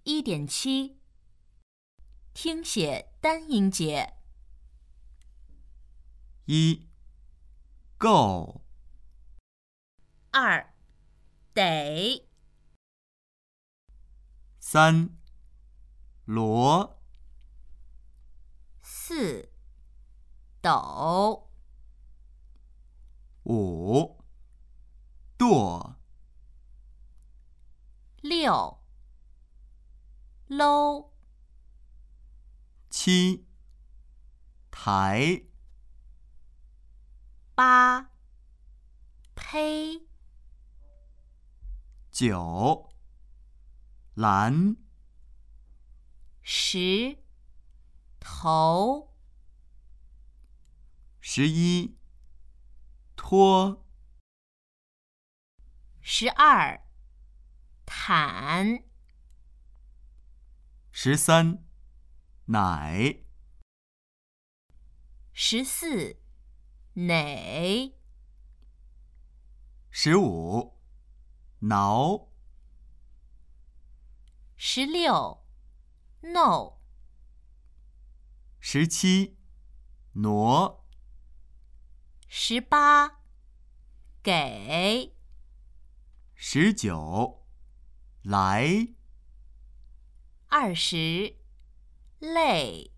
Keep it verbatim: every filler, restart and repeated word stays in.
一点七，听写单音节。 一，够。 二，得。 三，罗。 四，斗。 五，舵。 六，搂。 七，台。 八，胚。 九，蓝。 十，头。 十一，托。 十二，毯。 十三，奶。 十四，馁。 十五，挠。 十六，弄。 十七，挪。 十八，给。 十九，来。 二十，累。